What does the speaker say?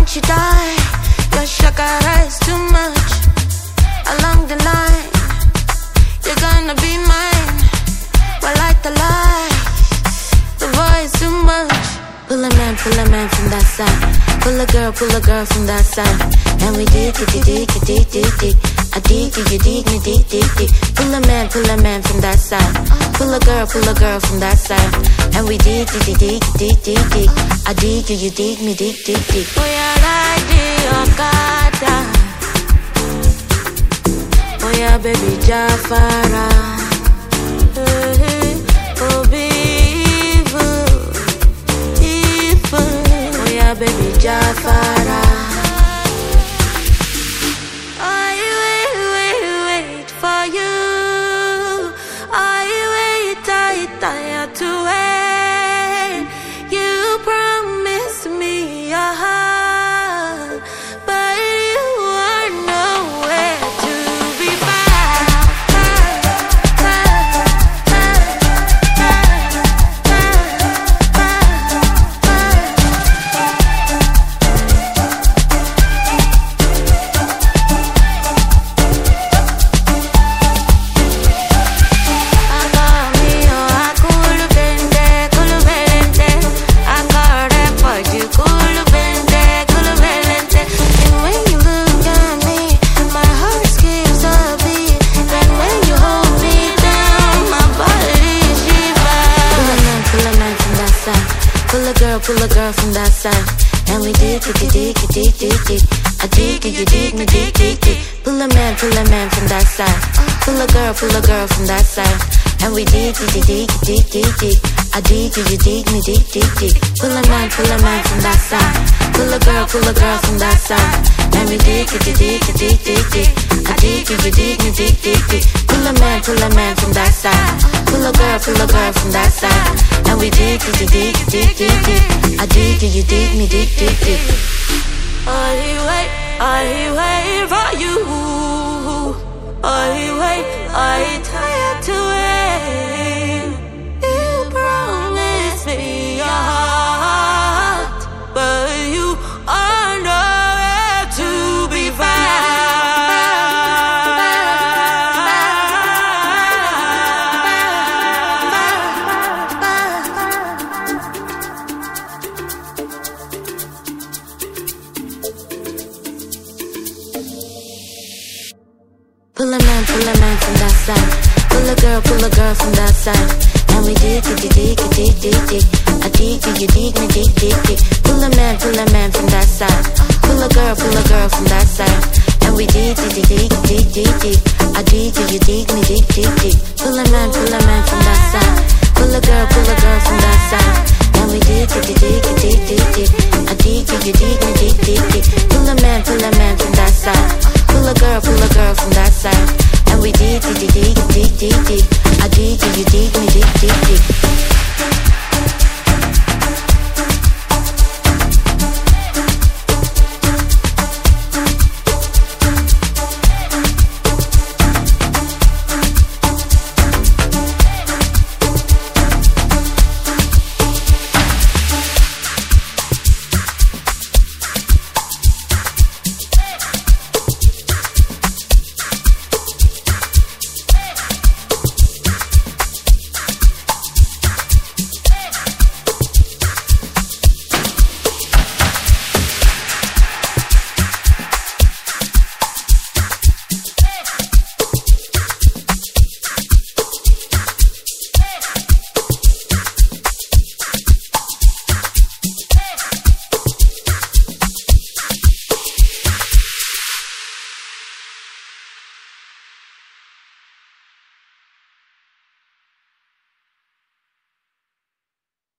won't you die? Your shakara is too much. Along the line, you're gonna be mine. Well, like the light, the voice too much. Pull a man from that side. Pull a girl from that side. And we dig. I dig you dig me dig. Pull a man from that side. Pull a girl from that side. And we dig. I dig you dig me dig. Oh yeah, like the Okada. Oh yeah, baby Jafara. Oh baby, oh yeah, baby Jafara. Tired to wait. You promised me a heart, but you are nowhere to be Pull a girl from that side. And we dig. I dig you dig me dig. Pull a man from that side. Pull a girl from that side. And we dig. I dig you dig me dig. Pull a man from that side. Pull a girl from that side. And we dig. I dig you dig me dig. Pull a man from that side. Pull a girl from that side. And we dig. I dig you dig me dig. I wait for you. I tired to wait. You promised me a heart, but you are nowhere to be found. Pull a man from that side. Pull a girl from that side. And we dig. I dig you dig me dig. Pull a man from that side. Pull a girl from that side. And we dig. I dig you dig me dig. Pull a man from that side. Pull a girl from that side. And we dig. I dig you dig me dig. Pull a man from that side. Pull a girl from that side. And we dig. I dig you dig me dig.